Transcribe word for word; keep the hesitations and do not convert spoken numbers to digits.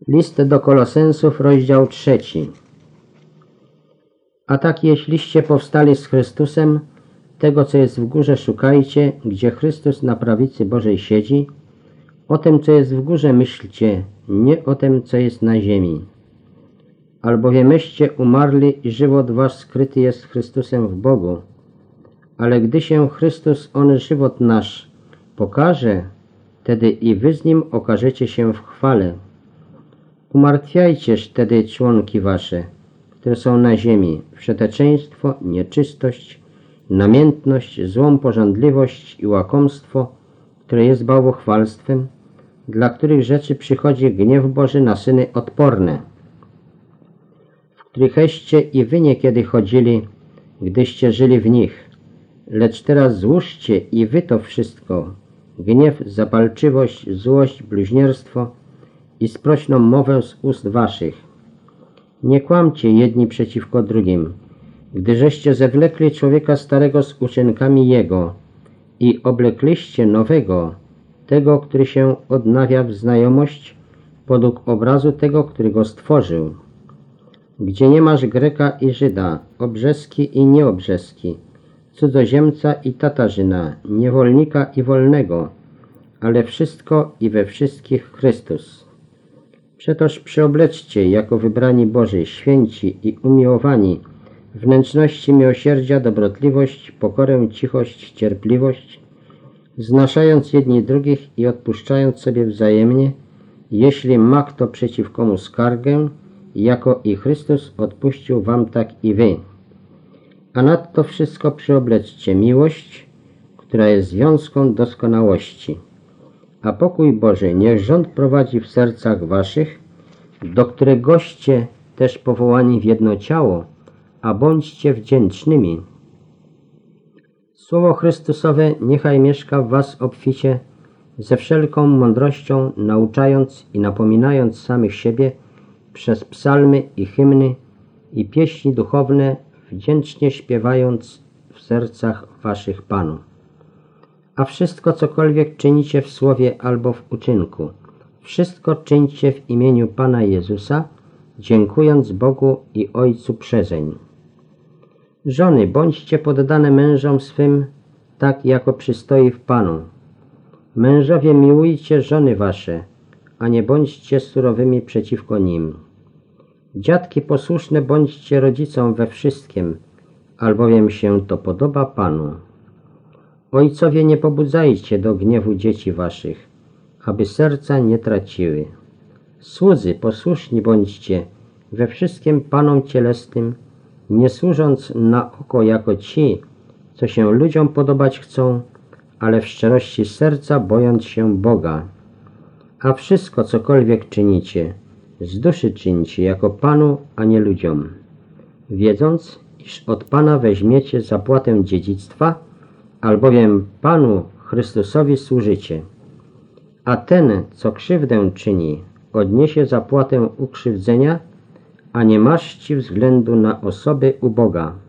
List do Kolosensów, rozdział trzeci. A tak jeśliście powstali z Chrystusem, tego co jest w górze szukajcie, gdzie Chrystus na prawicy Bożej siedzi. O tym co jest w górze myślcie, nie o tym co jest na ziemi. Albowiem myście umarli i żywot wasz skryty jest Chrystusem w Bogu. Ale gdy się Chrystus, On żywot nasz, pokaże, wtedy i wy z Nim okażecie się w chwale. Umartwiajcież wtedy członki wasze, które są na ziemi, wszeteczeństwo, nieczystość, namiętność, złą pożądliwość i łakomstwo, które jest bałwochwalstwem, dla których rzeczy przychodzi gniew Boży na syny odporne, w którycheście i wy niekiedy chodzili, gdyście żyli w nich. Lecz teraz złóżcie i wy to wszystko, gniew, zapalczywość, złość, bluźnierstwo i sprośną mowę z ust waszych. Nie kłamcie jedni przeciwko drugim, gdyżeście zewlekli człowieka starego z uczynkami jego i oblekliście nowego, tego, który się odnawia w znajomość podług obrazu tego, który go stworzył. Gdzie nie masz Greka i Żyda, obrzeski i nieobrzeski, cudzoziemca i Tatarzyna, niewolnika i wolnego, ale wszystko i we wszystkich Chrystus. Przetoż przyobleczcie jako wybrani Boży, święci i umiłowani, wnętrzności miłosierdzia, dobrotliwość, pokorę, cichość, cierpliwość, znaszając jedni drugich i odpuszczając sobie wzajemnie, jeśli ma kto przeciw komu skargę, jako i Chrystus odpuścił wam, tak i wy. A nadto wszystko przyobleczcie miłość, która jest związką doskonałości. A pokój Boży niech rząd prowadzi w sercach waszych, do któregoście też powołani w jedno ciało, a bądźcie wdzięcznymi. Słowo Chrystusowe niechaj mieszka w was obficie, ze wszelką mądrością, nauczając i napominając samych siebie przez psalmy i hymny i pieśni duchowne, wdzięcznie śpiewając w sercach waszych Panu. A wszystko, cokolwiek czynicie w słowie albo w uczynku, wszystko czyńcie w imieniu Pana Jezusa, dziękując Bogu i Ojcu przezeń. Żony, bądźcie poddane mężom swym, tak jako przystoi w Panu. Mężowie, miłujcie żony wasze, a nie bądźcie surowymi przeciwko nim. Dziadki, posłuszne bądźcie rodzicom we wszystkim, albowiem się to podoba Panu. Ojcowie, nie pobudzajcie do gniewu dzieci waszych, aby serca nie traciły. Słudzy, posłuszni bądźcie we wszystkim Panom cielesnym, nie służąc na oko jako ci, co się ludziom podobać chcą, ale w szczerości serca bojąc się Boga. A wszystko, cokolwiek czynicie, z duszy czyńcie jako Panu, a nie ludziom, wiedząc, iż od Pana weźmiecie zapłatę dziedzictwa, albowiem Panu Chrystusowi służycie. A ten, co krzywdę czyni, odniesie zapłatę ukrzywdzenia, a nie maszci względu na osoby u Boga.